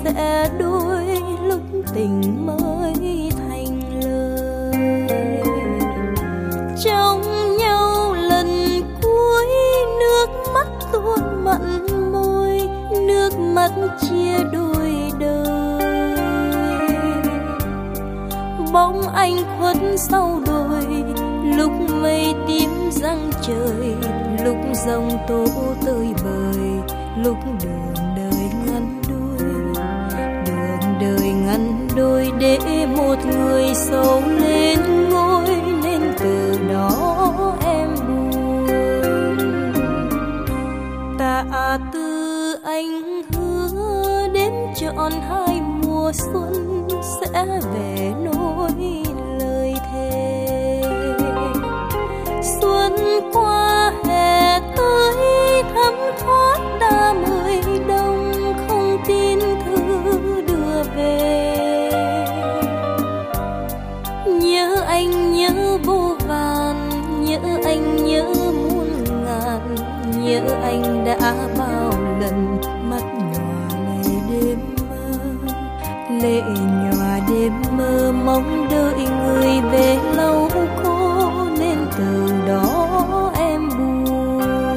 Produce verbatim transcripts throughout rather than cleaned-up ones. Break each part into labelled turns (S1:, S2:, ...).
S1: sẽ đôi lúc tình mới thành lời. Trong nhau lần cuối nước mắt tuôn mặn môi, nước mắt chia đôi đời. Bóng anh khuất sau đồi, lúc mây tím răng trời, lúc dòng tố tơi bời, lúc đường đời ngăn đôi. Đường đời ngăn đôi để một người sầu lên ngôi, nên từ đó em buồn. Tạ Tư anh hứa đến trọn hai mùa xuân sẽ về nối lời thề. Xuân qua hè tới thấm thoát đã mười đông, không tin thư đưa về. Nhớ anh nhớ vô vàn, nhớ anh nhớ muôn ngàn, nhớ anh đã bao lần mắt nhòa lệ đêm mơ. Lệ nhòa đêm mơ mong đợi người về lâu khô, nên từ đó em buồn.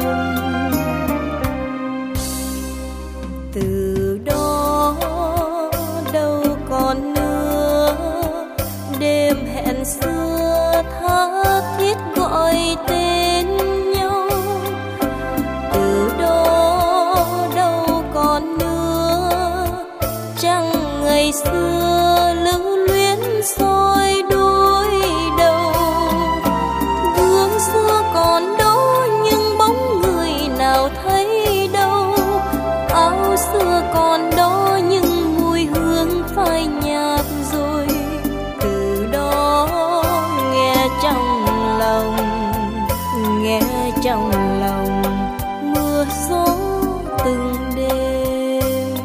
S1: Từ đó đâu còn nữa đêm hẹn xưa tha thiết gọi tên nhau. Từ đó đâu còn nữa chẳng ngày xưa lưu luyến soi đôi đầu. Gương xưa còn đó nhưng bóng người nào thấy đâu. Áo xưa còn đó nhưng mùi hương phai nhạt rồi. Từ đó nghe trong lòng, nghe trong lòng mưa gió từng đêm.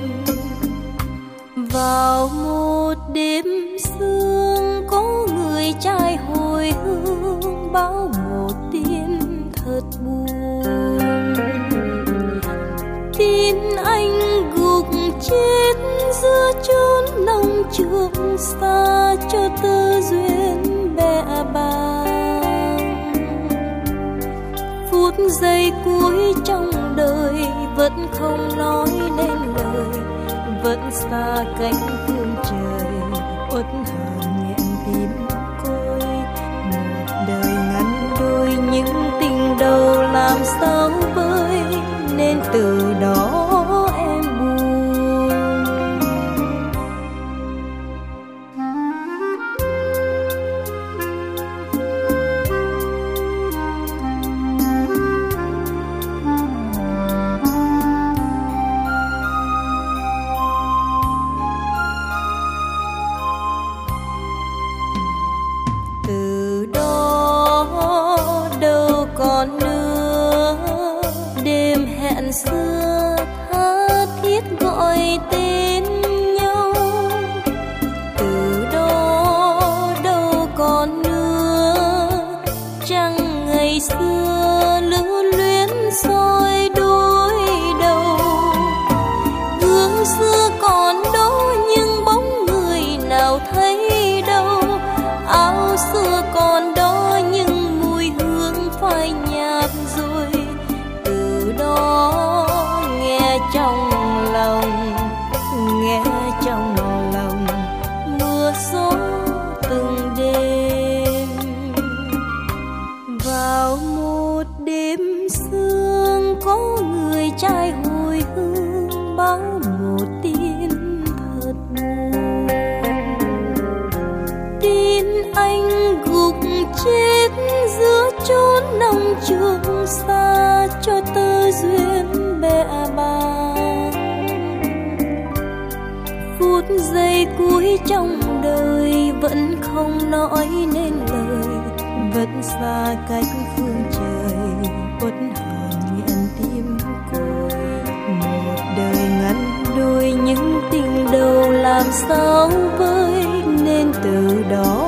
S1: Vào một đêm sương có người trai hồi hương báo một tin thật buồn. Tin anh gục chết giữa chốn nông trường xa, cho tơ duyên bẽ bàng. Phút giây cuối trong đời vẫn không nói nên lời, vẫn xa cánh phương trời uất hờn nghẹn tim côi. Một đời ngắn đôi những tình đầu làm sao vơi, nên từ đó em buồn. Từ đó đâu còn nữa đêm hẹn xưa tha thiết gọi tên nhau. Từ đó đâu còn nữa chẳng ngày xưa lưu luyến soi đôi đầu. Gương xưa còn đó nhưng bóng người nào thấy đâu. Áo xưa còn đó nhưng mùi hương phai nhạt rồi. Từ đó nghe trong lòng, nghe trong lòng mưa gió từng đêm. Vào một đêm sương có người trai hồi hương báo một tin thật buồn. Tin anh gục chết giữa chốn nông trường xa, cho tơ duyên bẽ bàng. Phút giây cuối trong đời vẫn không nói nên lời, vẫn xa cách phương trời uất hờn nghẹn tim côi. Một đời ngắn đôi những tình đầu làm sao vơi, nên từ đó